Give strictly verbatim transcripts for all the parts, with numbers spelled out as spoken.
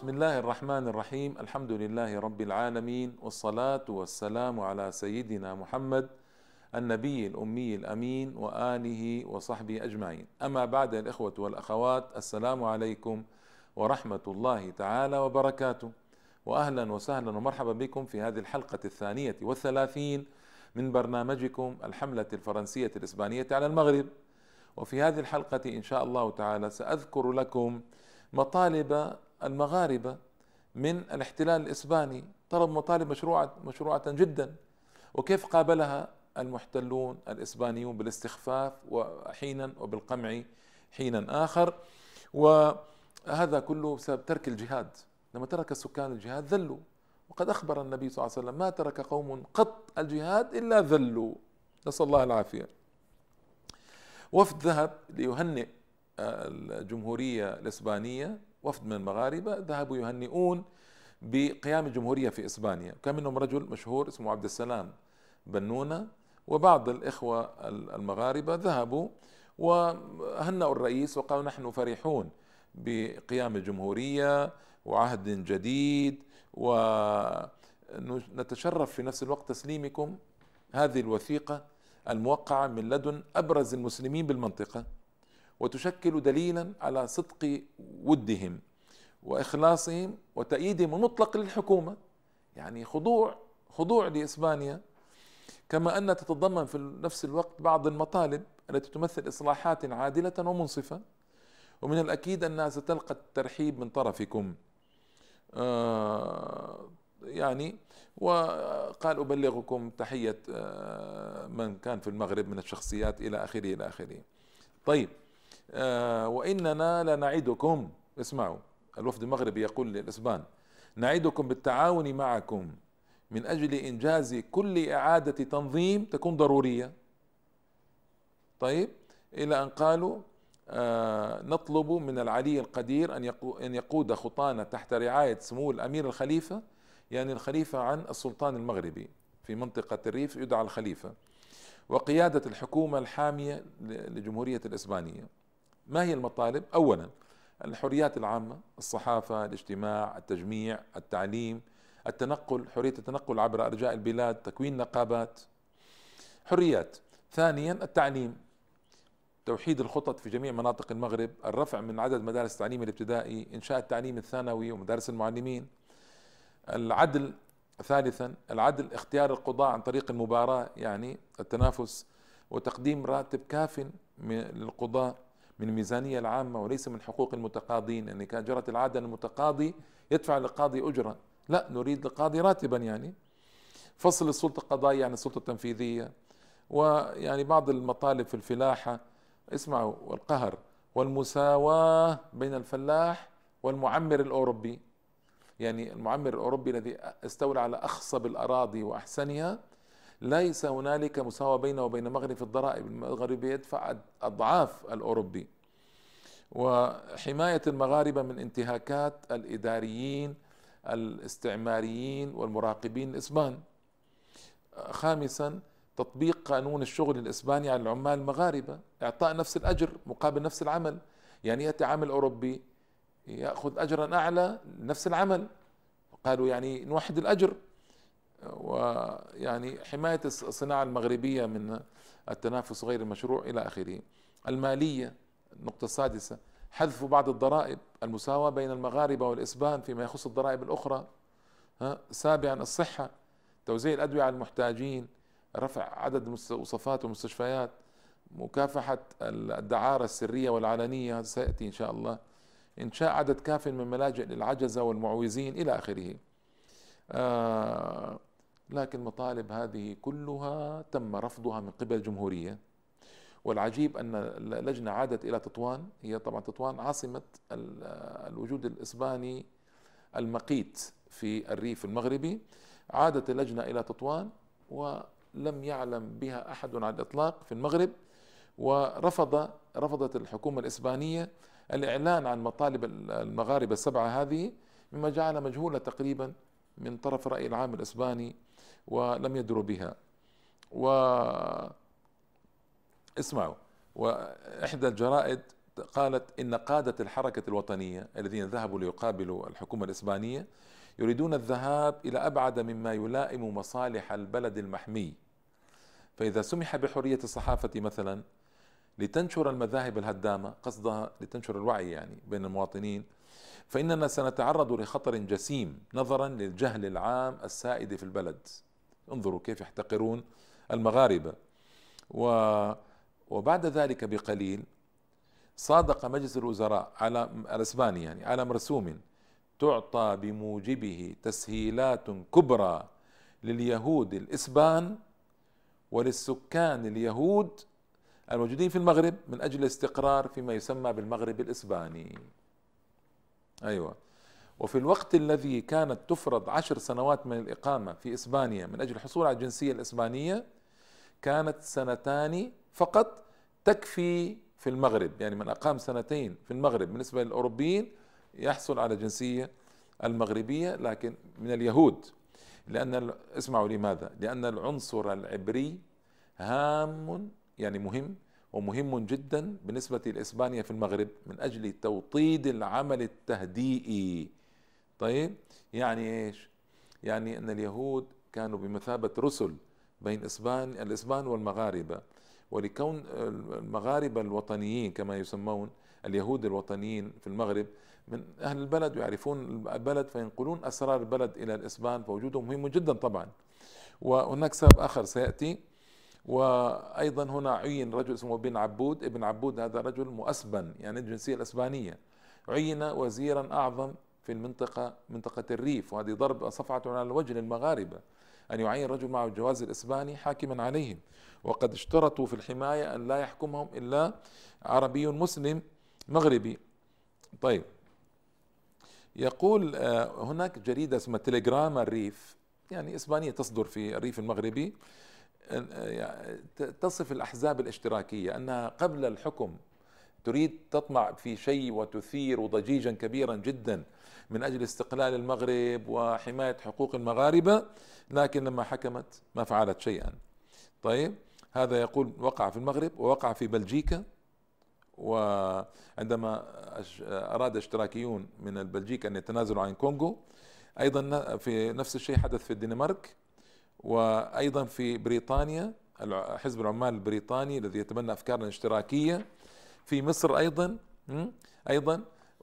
بسم الله الرحمن الرحيم. الحمد لله رب العالمين، والصلاة والسلام على سيدنا محمد النبي الأمي الأمين وآله وصحبه أجمعين. أما بعد، الإخوة والأخوات، السلام عليكم ورحمة الله تعالى وبركاته، وأهلا وسهلا ومرحبا بكم في هذه الحلقة الثانية والثلاثين من برنامجكم الحملة الفرنسية الإسبانية على المغرب. وفي هذه الحلقة إن شاء الله تعالى سأذكر لكم مطالب المغاربة من الاحتلال الإسباني. طلب مطالب مشروعة مشروعة جدا، وكيف قابلها المحتلون الإسبانيون بالاستخفاف وحينا وبالقمع حينا آخر. وهذا كله بسبب ترك الجهاد. لما ترك السكان الجهاد ذلوا، وقد أخبر النبي صلى الله عليه وسلم: ما ترك قوم قط الجهاد إلا ذلوا. نسأل الله العافية. وفد ذهب ليهنئ الجمهورية الإسبانية، وفد من المغاربة ذهبوا يهنئون بقيام الجمهورية في إسبانيا. كان منهم رجل مشهور اسمه عبد السلام بنونة، وبعض الإخوة المغاربة ذهبوا وهنأوا الرئيس وقالوا: نحن فرحون بقيام الجمهورية وعهد جديد، ونتشرف في نفس الوقت تسليمكم هذه الوثيقة الموقعة من لدن أبرز المسلمين بالمنطقة، وتشكل دليلا على صدق ودهم وإخلاصهم وتأييدهم المطلق للحكومة، يعني خضوع خضوع لإسبانيا، كما أن تتضمن في نفس الوقت بعض المطالب التي تمثل إصلاحات عادلة ومنصفة. ومن الأكيد أنها ستلقى الترحيب من طرفكم. آه يعني وقال: أبلغكم تحية آه من كان في المغرب من الشخصيات إلى آخره إلى آخره. طيب، آه وإننا لنعدكم، اسمعوا، الوفد المغربي يقول للإسبان: نعدكم بالتعاون معكم من أجل إنجاز كل إعادة تنظيم تكون ضرورية. طيب، إلى أن قالوا: آه نطلب من العلي القدير أن يقود خطانا تحت رعاية سمو الأمير الخليفة، يعني الخليفة عن السلطان المغربي في منطقة الريف يدعى الخليفة، وقيادة الحكومة الحامية لجمهورية الإسبانية. ما هي المطالب؟ أولا، الحريات العامة، الصحافة، الاجتماع، التجميع، التعليم، التنقل، حرية التنقل عبر أرجاء البلاد، تكوين نقابات، حريات. ثانيا، التعليم، توحيد الخطط في جميع مناطق المغرب، الرفع من عدد مدارس التعليم الابتدائي، إنشاء التعليم الثانوي ومدارس المعلمين. العدل، ثالثا العدل، اختيار القضاة عن طريق المباراة، يعني التنافس، وتقديم راتب كاف للقضاة من الميزانية العامة وليس من حقوق المتقاضين. يعني كان جرت العادة أن المتقاضي يدفع للقاضي أجرة، لا، نريد للقاضي راتبا. يعني فصل السلطة القضائية عن السلطة التنفيذية. ويعني بعض المطالب في الفلاحة، اسمعوا: والقهر والمساواة بين الفلاح والمعمر الأوروبي. يعني المعمر الأوروبي الذي استولى على أخصب الأراضي وأحسنها، ليس هنالك مساواة بينه وبين المغرب في الضرائب. المغرب يدفع أضعاف الأوروبي. وحماية المغاربة من انتهاكات الإداريين الاستعماريين والمراقبين الإسبان. خامسا، تطبيق قانون الشغل الإسباني على العمال المغاربة، إعطاء نفس الأجر مقابل نفس العمل. يعني يأتي عامل أوروبي يأخذ أجرا أعلى لنفس العمل، قالوا يعني نوحد الأجر. ويعني حماية الصناعة المغربية من التنافس غير المشروع إلى آخره. المالية، النقطة السادسة، حذف بعض الضرائب، المساواة بين المغاربة والإسبان فيما يخص الضرائب الأخرى. ها. سابعا، الصحة، توزيع الأدوية على المحتاجين، رفع عدد المستوصفات والمستشفيات، مكافحة الدعارة السرية والعلنية، سيأتي إن شاء الله، إنشاء عدد كاف من ملاجئ للعجزة والمعوزين إلى آخره. آه لكن المطالب هذه كلها تم رفضها من قبل الجمهورية. والعجيب أن اللجنة عادت إلى تطوان، هي طبعا تطوان عاصمة الوجود الإسباني المقيت في الريف المغربي. عادت اللجنة إلى تطوان ولم يعلم بها أحد على الإطلاق في المغرب، ورفض رفضت الحكومة الإسبانية الإعلان عن مطالب المغاربة السبعة هذه، مما جعل مجهولة تقريبا من طرف الرأي العام الإسباني، ولم يدروا بها. و اسمعوا، وإحدى الجرائد قالت إن قادة الحركة الوطنية الذين ذهبوا ليقابلوا الحكومة الإسبانية يريدون الذهاب إلى أبعد مما يلائم مصالح البلد المحمي، فإذا سمح بحرية الصحافة مثلا لتنشر المذاهب الهدامة، قصدها لتنشر الوعي يعني بين المواطنين، فإننا سنتعرض لخطر جسيم نظرا للجهل العام السائد في البلد. انظروا كيف يحتقرون المغاربة. وبعد ذلك بقليل صادق مجلس الوزراء على الإسباني يعني على مرسوم تعطى بموجبه تسهيلات كبرى لليهود الإسبان وللسكان اليهود الموجودين في المغرب من أجل الاستقرار فيما يسمى بالمغرب الإسباني. أيوة. وفي الوقت الذي كانت تفرض عشر سنوات من الإقامة في إسبانيا من أجل الحصول على الجنسية الإسبانية، كانت سنتان فقط تكفي في المغرب، يعني من أقام سنتين في المغرب بالنسبة للأوروبيين يحصل على جنسية المغربية، لكن من اليهود. لأن اسمعوا لماذا؟ لأن العنصر العبري هام يعني مهم ومهم جدا بالنسبة لإسبانيا في المغرب من أجل توطيد العمل التهدئي. طيب يعني إيش؟ يعني أن اليهود كانوا بمثابة رسل بين إسبان الإسبان والمغاربة، ولكون المغاربة الوطنيين كما يسمون اليهود الوطنيين في المغرب من أهل البلد ويعرفون البلد فينقلون أسرار البلد إلى الإسبان، فوجودهم مهم جدا طبعا. وهناك سبب آخر سيأتي. وأيضا هنا عين رجل اسمه ابن عبود. ابن عبود هذا رجل مؤسبن يعني الجنسية الإسبانية، عين وزيرا أعظم في المنطقة منطقة الريف، وهذه ضرب صفعة على الوجه للمغاربة أن يعين رجل معه الجواز الإسباني حاكما عليهم، وقد اشترطوا في الحماية أن لا يحكمهم إلا عربي مسلم مغربي. طيب يقول هناك جريدة اسمها تليجرام الريف، يعني إسبانية تصدر في الريف المغربي، تصف الأحزاب الاشتراكية أنها قبل الحكم تريد تطمع في شيء وتثير ضجيجا كبيرا جدا من أجل استقلال المغرب وحماية حقوق المغاربة، لكن لما حكمت ما فعلت شيئا. طيب هذا يقول وقع في المغرب ووقع في بلجيكا، وعندما أراد اشتراكيون من البلجيك أن يتنازلوا عن كونغو، أيضا في نفس الشيء حدث في الدنمارك، وأيضا في بريطانيا حزب العمال البريطاني الذي يتبنى أفكارا اشتراكية، في مصر أيضا أيضا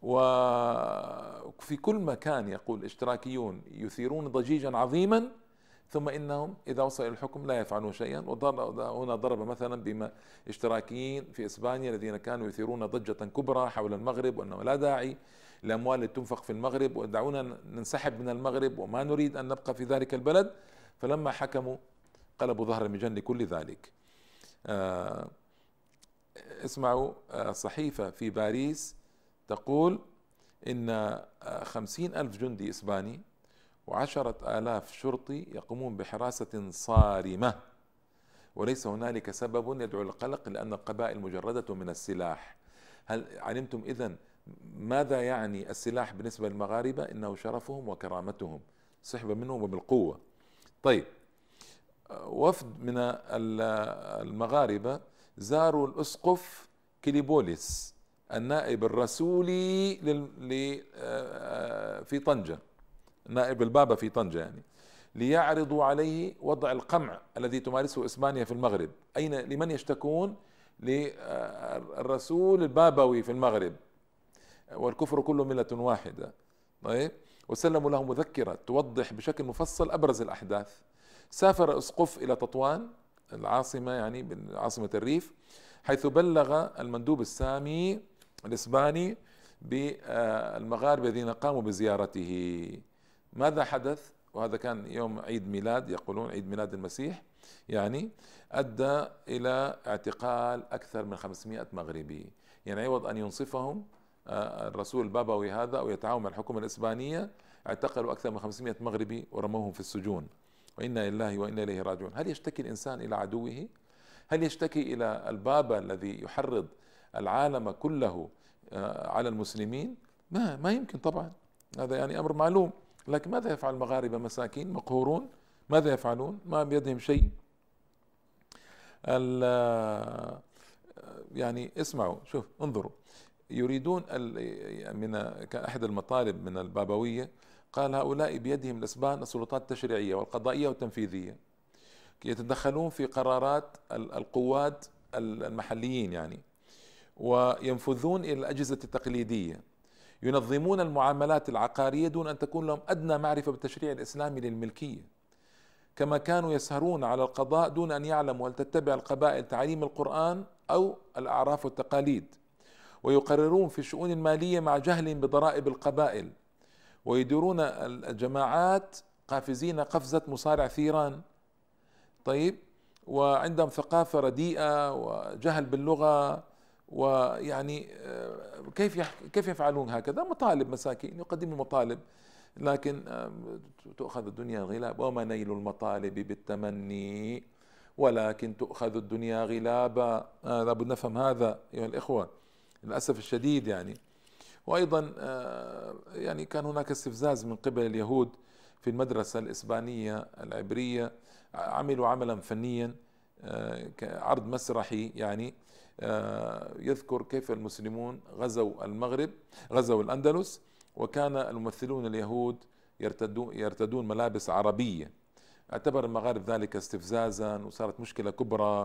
وفي كل مكان يقول اشتراكيون يثيرون ضجيجا عظيما ثم إنهم إذا وصلوا إلى الحكم لا يفعلون شيئا. وهنا ضرب مثلا بما اشتراكيين في إسبانيا الذين كانوا يثيرون ضجة كبرى حول المغرب وأنه لا داعي الأموال التي تنفق في المغرب ودعونا ننسحب من المغرب وما نريد أن نبقى في ذلك البلد، فلما حكموا قلبوا ظهر المجن لكل ذلك. آه اسمعوا، آه صحيفة في باريس تقول إن خمسين ألف جندي إسباني وعشرة آلاف شرطي يقومون بحراسة صارمة، وليس هنالك سبب يدعو للقلق لأن القبائل مجردة من السلاح. هل علمتم إذن ماذا يعني السلاح بالنسبة للمغاربة؟ إنه شرفهم وكرامتهم، سحب منهم وبالقوة. طيب وفد من المغاربة زاروا الأسقف كليبوليس النائب الرسولي في طنجة، نائب البابا في طنجة يعني، ليعرضوا عليه وضع القمع الذي تمارسه إسبانيا في المغرب. أين لمن يشتكون؟ للرسول البابوي في المغرب، والكفر كله ملة واحدة. طيب وسلموا له مذكرة توضح بشكل مفصل أبرز الأحداث. سافر أسقف إلى تطوان العاصمة يعني عاصمة الريف، حيث بلغ المندوب السامي الإسباني بالمغاربة الذين قاموا بزيارته. ماذا حدث؟ وهذا كان يوم عيد ميلاد، يقولون عيد ميلاد المسيح، يعني أدى إلى اعتقال أكثر من خمسمائة مغربي. يعني عوض أن ينصفهم الرسول البابوي هذا أو يتعاون مع الحكومة الإسبانية، اعتقلوا أكثر من خمسمائة مغربي ورموهم في السجون. وإنا لله وإنا إليه راجعون. هل يشتكي الإنسان إلى عدوه؟ هل يشتكي إلى البابا الذي يحرض العالم كله على المسلمين؟ ما ما يمكن طبعا، هذا يعني أمر معلوم. لكن ماذا يفعل المغاربة مساكين مقهورون؟ ماذا يفعلون؟ ما بيدهم شيء. يعني اسمعوا، شوف انظروا، يريدون من كان أحد المطالب من البابوية، قال هؤلاء بيدهم الإسبان السلطات التشريعية والقضائية والتنفيذية، يتدخلون في قرارات القوات المحليين يعني، وينفذون إلى الأجهزة التقليدية، ينظمون المعاملات العقارية دون أن تكون لهم أدنى معرفة بالتشريع الإسلامي للملكية، كما كانوا يسهرون على القضاء دون أن يعلموا هل تتبع القبائل تعاليم القرآن أو الأعراف والتقاليد، ويقررون في الشؤون المالية مع جهل بضرائب القبائل، ويديرون الجماعات قافزين قفزة مصارع ثيران. طيب، وعندهم ثقافة رديئة وجهل باللغة، ويعني كيف كيف يفعلون هكذا؟ مطالب مساكين يقدموا مطالب، لكن تؤخذ الدنيا غلاب، وما نيل المطالب بالتمني ولكن تؤخذ الدنيا غلابا. آه لابد نفهم هذا أيها الإخوة للأسف الشديد يعني. وأيضا آه يعني كان هناك استفزاز من قبل اليهود في المدرسة الإسبانية العبرية، عملوا عملا فنيا آه عرض مسرحي يعني آه يذكر كيف المسلمون غزوا المغرب، غزوا الأندلس، وكان الممثلون اليهود يرتدون يرتدون ملابس عربية. اعتبر المغارب ذلك استفزازا، وصارت مشكلة كبرى،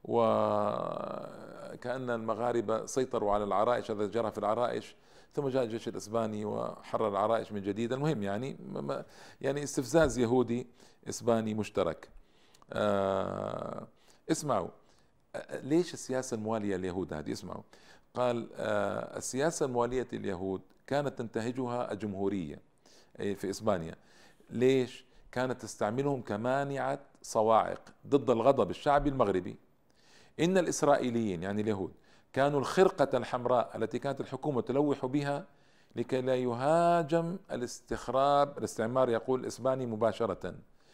وكأن المغاربة سيطروا على العرائش. هذا جرى في العرائش، ثم جاء الجيش الإسباني وحرر العرائش من جديد. المهم يعني يعني استفزاز يهودي إسباني مشترك. آه اسمعوا ليش السياسة الموالية لليهود هذه؟ اسمعوا، قال آه السياسة الموالية لليهود كانت تنتهجها الجمهورية في إسبانيا. ليش؟ كانت تستعملهم كمانعة صواعق ضد الغضب الشعبي المغربي. إن الإسرائيليين يعني اليهود كانوا الخرقة الحمراء التي كانت الحكومة تلوح بها لكي لا يهاجم الاستخراب الاستعمار، يقول الإسباني مباشرة.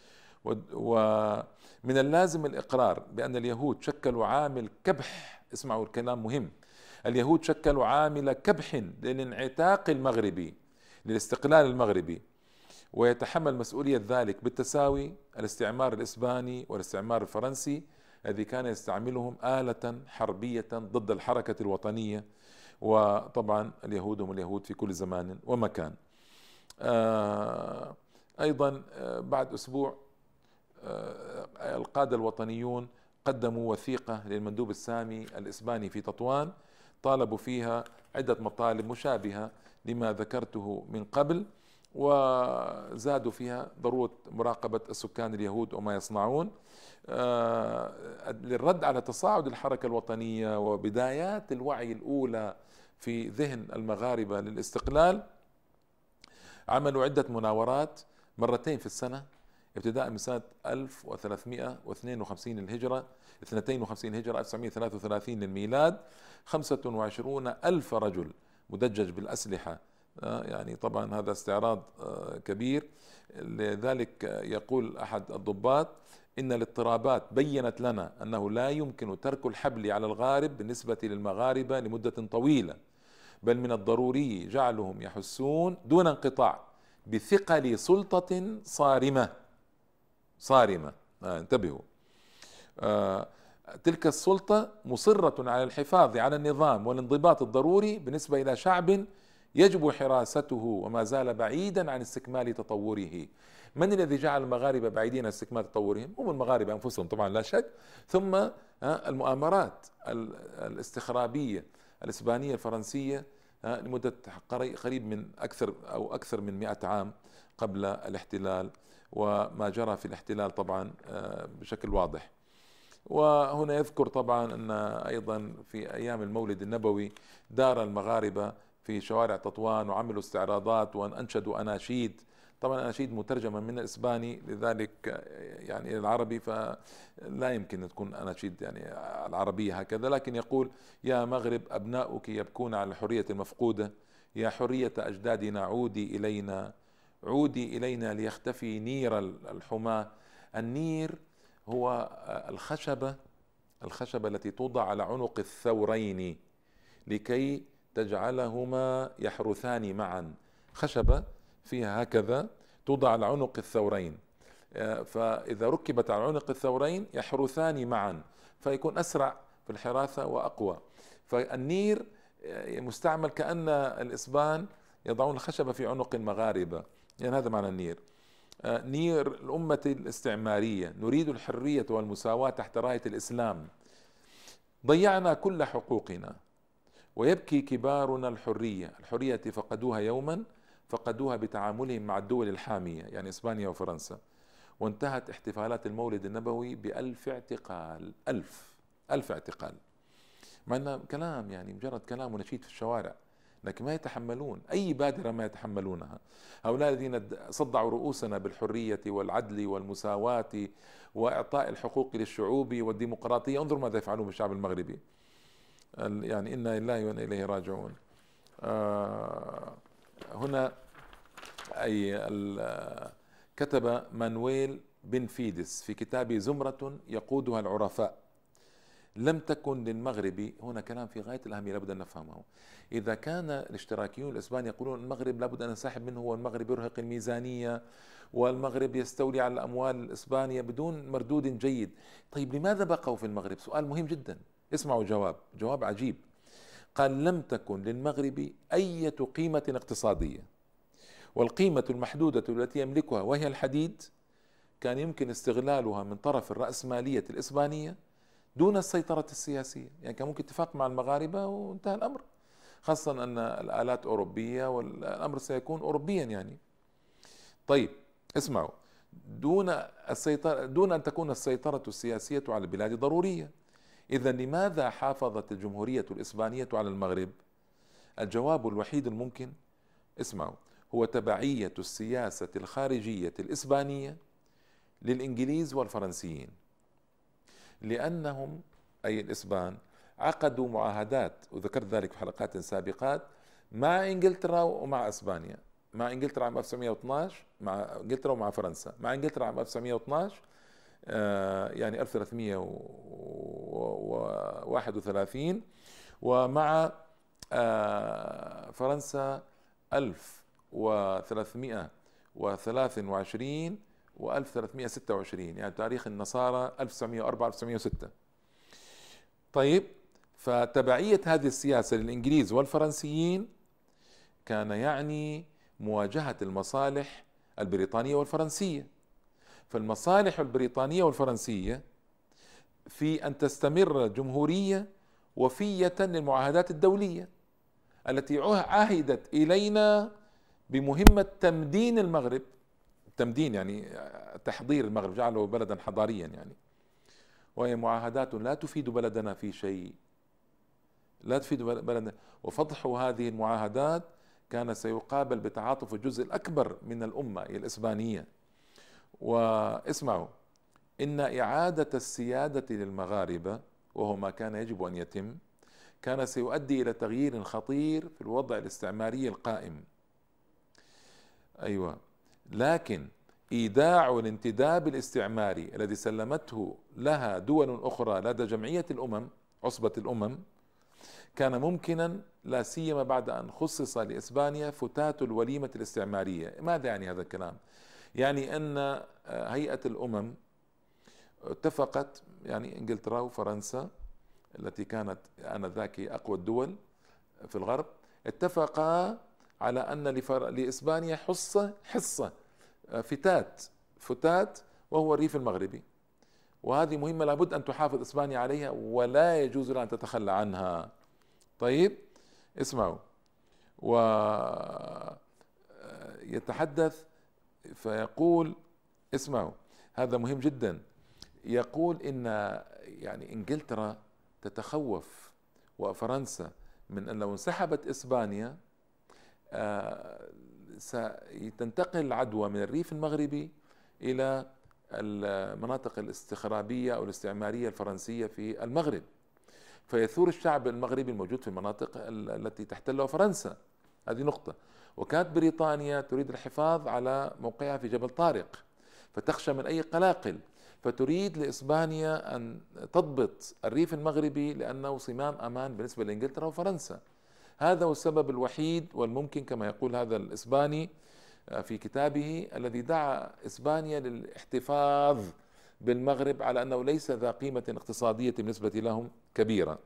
ومن اللازم الإقرار بأن اليهود شكلوا عامل كبح، اسمعوا الكلام مهم، اليهود شكلوا عامل كبح للانعتاق المغربي، للاستقلال المغربي، ويتحمل مسؤولية ذلك بالتساوي الاستعمار الإسباني والاستعمار الفرنسي الذي كان يستعملهم آلة حربية ضد الحركة الوطنية. وطبعا اليهود هم اليهود في كل زمان ومكان. آه أيضا بعد أسبوع آه القادة الوطنيون قدموا وثيقة للمندوب السامي الإسباني في تطوان، طالبوا فيها عدة مطالب مشابهة لما ذكرته من قبل، وزادوا فيها ضرورة مراقبة السكان اليهود وما يصنعون آه للرد على تصاعد الحركة الوطنية وبدايات الوعي الأولى في ذهن المغاربة للاستقلال. عملوا عدة مناورات مرتين في السنة، ابتداء من سنة ألف وثلاثمئة واثنين وخمسين للهجرة، اثنين وخمسين هجرة، ألف وتسعمئة وثلاثة وثلاثين للميلاد. خمسة وعشرين ألف رجل مدجج بالأسلحة، يعني طبعا هذا استعراض كبير. لذلك يقول أحد الضباط إن الاضطرابات بينت لنا أنه لا يمكن ترك الحبل على الغارب بالنسبة للمغاربة لمدة طويلة، بل من الضروري جعلهم يحسون دون انقطاع بثقل سلطة صارمة صارمة آه انتبهوا آه تلك السلطة مصرة على الحفاظ على النظام والانضباط الضروري بالنسبة إلى شعب يجب حراسته وما زال بعيدا عن استكمال تطوره. من الذي جعل المغاربة بعيدين عن استكمال تطورهم؟ هم المغاربة أنفسهم طبعا لا شك، ثم المؤامرات الاستخرابية الإسبانية الفرنسية لمدة قريب من أكثر أو أكثر من مئة عام قبل الاحتلال، وما جرى في الاحتلال طبعا بشكل واضح. وهنا يذكر طبعا أن أيضا في أيام المولد النبوي دار المغاربة في شوارع تطوان وعملوا استعراضات وأنشدوا أناشيد، طبعا أناشيد مترجمة من الإسباني لذلك يعني إلى العربي، فلا يمكن أن تكون أناشيد يعني العربية هكذا، لكن يقول: يا مغرب أبناؤك يبكون على الحرية المفقودة، يا حرية أجدادنا عودي إلينا، عودي إلينا ليختفي نير الحماة. النير هو الخشبة الخشبة التي توضع على عنق الثورين لكي تجعلهما يحرثان معا، خشبة فيها هكذا توضع على عنق الثورين، فإذا ركبت على عنق الثورين يحرثان معا، فيكون أسرع في الحراثة وأقوى. فالنير مستعمل كأن الإسبان يضعون الخشبة في عنق المغاربة، يعني هذا معنى النير. نير الأمة الاستعمارية، نريد الحرية والمساواة تحت راية الإسلام. ضيعنا كل حقوقنا ويبكي كبارنا الحرية، الحرية فقدوها يوما، فقدوها بتعاملهم مع الدول الحامية يعني إسبانيا وفرنسا. وانتهت احتفالات المولد النبوي بألف اعتقال، ألف ألف اعتقال، مع أنه كلام يعني مجرد كلام ونشيد في الشوارع، لكن ما يتحملون أي بادرة، ما يتحملونها. هؤلاء الذين صدعوا رؤوسنا بالحرية والعدل والمساواة وإعطاء الحقوق للشعوب والديمقراطية، انظر ماذا يفعلون بالشعب المغربي. يعني إنا لله وإنا إليه راجعون. آه هنا أي كتب مانويل بنفيدس في كتابه زمرة يقودها العرفاء: لم تكن للمغرب، هنا كلام في غاية الأهمية لابد أن نفهمه. إذا كان الاشتراكيون الإسبان يقولون المغرب لابد أن ننسحب منه والمغرب يرهق الميزانية والمغرب يستولي على الأموال الإسبانية بدون مردود جيد، طيب لماذا بقوا في المغرب؟ سؤال مهم جدا. اسمعوا جواب، جواب عجيب. قال: لم تكن للمغرب أي قيمة اقتصادية، والقيمة المحدودة التي يملكها وهي الحديد كان يمكن استغلالها من طرف الرأسمالية الإسبانية دون السيطرة السياسية. يعني كان ممكن اتفاق مع المغاربة وانتهى الأمر، خاصة أن الآلات أوروبية والأمر سيكون أوروبيا يعني. طيب اسمعوا، دون السيطرة، دون أن تكون السيطرة السياسية على البلاد ضرورية. إذا لماذا حافظت الجمهورية الإسبانية على المغرب؟ الجواب الوحيد الممكن، اسمعوا، هو تبعية السياسة الخارجية الإسبانية للإنجليز والفرنسيين، لأنهم أي الإسبان عقدوا معاهدات، وذكرت ذلك في حلقات سابقات، مع إنجلترا ومع إسبانيا. مع إنجلترا عام ألف وتسعمئة واثناشر، مع إنجلترا ومع فرنسا. مع إنجلترا عام ألف وتسعمئة واثناشر آه يعني ألف وثلاثمئة وواحد وثلاثين، ومع آه فرنسا ألف وثلاثمئة وثلاثة وعشرين وألف وثلاثمئة وستة وعشرين، يعني تاريخ النصارى ألف وتسعمئة وأربعة ألف وتسعمئة وستة. طيب، فتبعية هذه السياسة للإنجليز والفرنسيين كان يعني مواجهة المصالح البريطانية والفرنسية. فالمصالح البريطانية والفرنسية في أن تستمر جمهورية وفية للمعاهدات الدولية التي عهدت إلينا بمهمة تمدين المغرب، تمدين يعني تحضير المغرب، جعله بلدا حضاريا يعني. وهي معاهدات لا تفيد بلدنا في شيء، لا تفيد بلدنا. وفضح هذه المعاهدات كان سيقابل بتعاطف الجزء الأكبر من الأمة الإسبانية. واسمعوا، إن إعادة السيادة للمغاربة، وهو ما كان يجب أن يتم، كان سيؤدي إلى تغيير خطير في الوضع الاستعماري القائم. أيوة، لكن إيداع الانتداب الاستعماري الذي سلمته لها دول أخرى لدى جمعية الأمم، عصبة الأمم، كان ممكنا، لا سيما بعد أن خصص لإسبانيا فتات الوليمة الاستعمارية. ماذا يعني هذا الكلام؟ يعني أن هيئة الأمم اتفقت، يعني إنجلترا وفرنسا التي كانت آنذاك أقوى الدول في الغرب، اتفقا على أن لإسبانيا حصة حصة فتات فتات وهو الريف المغربي، وهذه مهمة لابد أن تحافظ إسبانيا عليها ولا يجوز لها أن تتخلى عنها. طيب اسمعوا، ويتحدث فيقول، اسمعوا هذا مهم جدا، يقول إن يعني إنجلترا تتخوف وفرنسا من أن لو انسحبت إسبانيا ستنتقل العدوى من الريف المغربي إلى المناطق الاستخرابية أو الاستعمارية الفرنسية في المغرب، فيثور الشعب المغربي الموجود في المناطق التي تحتلها فرنسا. هذه نقطة. وكانت بريطانيا تريد الحفاظ على موقعها في جبل طارق، فتخشى من أي قلاقل، فتريد لإسبانيا أن تضبط الريف المغربي لأنه صمام أمان بالنسبة لإنجلترا وفرنسا. هذا هو السبب الوحيد والممكن، كما يقول هذا الإسباني في كتابه، الذي دعا إسبانيا للاحتفاظ بالمغرب على أنه ليس ذا قيمة اقتصادية بالنسبة لهم كبيرة.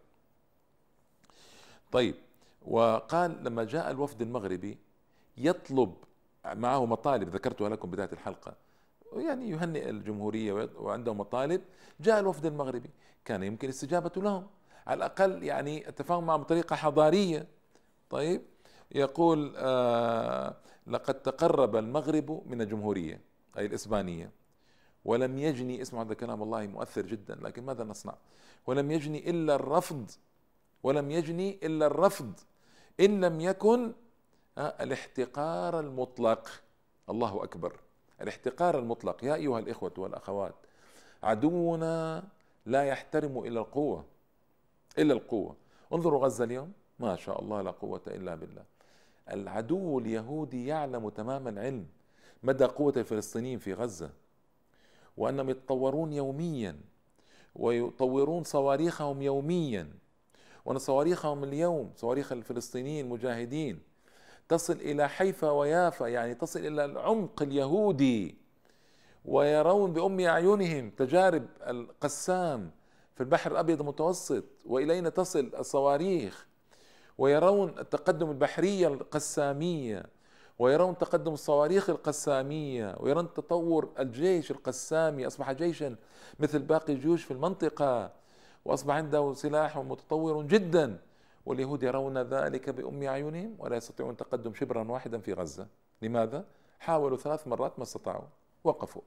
طيب، وقال لما جاء الوفد المغربي يطلب معه مطالب ذكرتها لكم بداية الحلقة، يعني يهنئ الجمهورية وعنده مطالب، جاء الوفد المغربي كان يمكن استجابة لهم، على الأقل يعني التفاهم معهم بطريقة حضارية. طيب، يقول آه لقد تقرب المغرب من الجمهورية أي الإسبانية، ولم يجني، اسمع هذا كلام والله مؤثر جدا، لكن ماذا نصنع؟ ولم يجني إلا الرفض، ولم يجني إلا الرفض إن لم يكن الاحتقار المطلق. الله أكبر، الاحتقار المطلق. يا أيها الإخوة والأخوات، عدونا لا يحترم إلا القوة، إلا القوة. انظروا غزة اليوم، ما شاء الله لا قوة إلا بالله. العدو اليهودي يعلم تمام العلم مدى قوة الفلسطينيين في غزة، وأنهم يتطورون يوميا ويطورون صواريخهم يوميا، وأن صواريخهم اليوم، صواريخ الفلسطينيين المجاهدين، تصل إلى حيفا ويافا، يعني تصل إلى العمق اليهودي، ويرون بأم أعينهم تجارب القسام في البحر الأبيض المتوسط وإلى أين تصل الصواريخ، ويرون التقدم البحرية القسامية، ويرون تقدم الصواريخ القسامية، ويرون تطور الجيش القسامي، أصبح جيشا مثل باقي الجيوش في المنطقة، وأصبح عنده سلاح متطور جدا، واليهود يرون ذلك بأم أعينهم ولا يستطيعون تقدم شبرا واحدا في غزة. لماذا؟ حاولوا ثلاث مرات ما استطاعوا، وقفوا.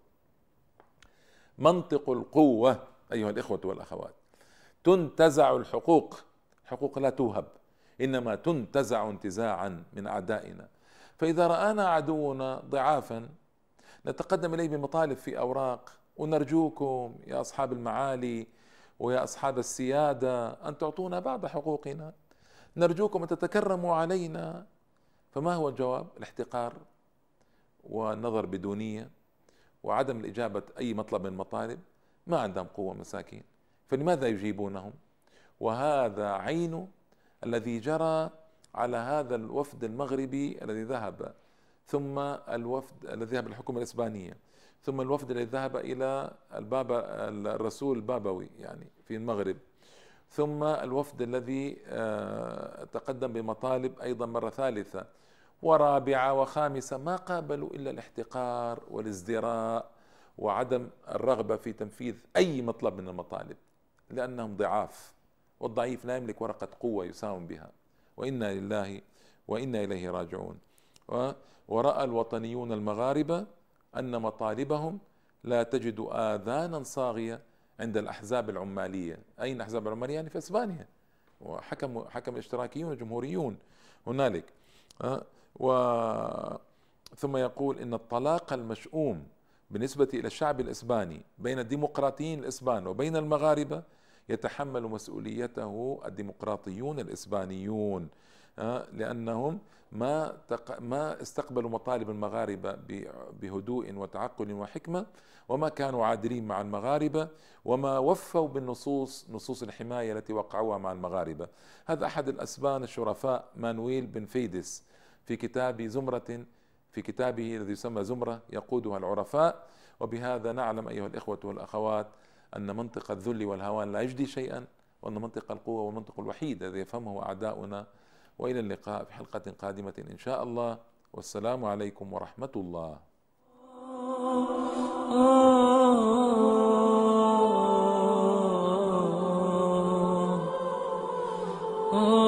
منطق القوة أيها الإخوة والأخوات، تنتزع الحقوق، حقوق لا توهب، إنما تنتزع انتزاعا من أعدائنا. فإذا رآنا عدونا ضعافا نتقدم إليه بمطالب في أوراق، ونرجوكم يا أصحاب المعالي ويا أصحاب السيادة أن تعطونا بعض حقوقنا، نرجوكم أن تتكرموا علينا. فما هو الجواب؟ الاحتقار والنظر بدونية وعدم الإجابة أي مطلب من المطالب. ما عندهم قوة مساكين، فلماذا يجيبونهم؟ وهذا عين الذي جرى على هذا الوفد المغربي الذي ذهب، ثم الوفد الذي ذهب الحكومة الإسبانية، ثم الوفد الذي ذهب إلى البابا الرسول البابوي يعني في المغرب، ثم الوفد الذي تقدم بمطالب أيضا مرة ثالثة ورابعة وخامسة، ما قابلوا إلا الاحتقار والازدراء وعدم الرغبة في تنفيذ أي مطلب من المطالب، لأنهم ضعاف، والضعيف لا يملك ورقة قوة يساوم بها. وإنا لله وإنا إليه راجعون. ورأى الوطنيون المغاربة أن مطالبهم لا تجد آذانا صاغية عند الأحزاب العمالية. أين الأحزاب العمالية؟ يعني في إسبانيا، وحكم حكم الاشتراكيون والجمهوريون هنالك. و ثم يقول إن الطلاق المشؤوم بالنسبة إلى الشعب الإسباني بين الديمقراطيين الإسبان وبين المغاربة يتحمل مسؤوليته الديمقراطيون الإسبانيون، لأنهم ما ما استقبلوا مطالب المغاربة بهدوء وتعقل وحكمة، وما كانوا عادلين مع المغاربة، وما وفوا بالنصوص، نصوص الحماية التي وقعوها مع المغاربة. هذا أحد الأسبان الشرفاء مانويل بنفيدس في كتاب زمرة، في كتابه الذي يسمى زمرة يقودها العرفاء. وبهذا نعلم أيها الإخوة والأخوات أن منطق الذل والهوان لا يجدي شيئا، وأن منطق القوة والمنطق الوحيد الذي يفهمه أعداؤنا. وإلى اللقاء في حلقة قادمة إن شاء الله، والسلام عليكم ورحمة الله.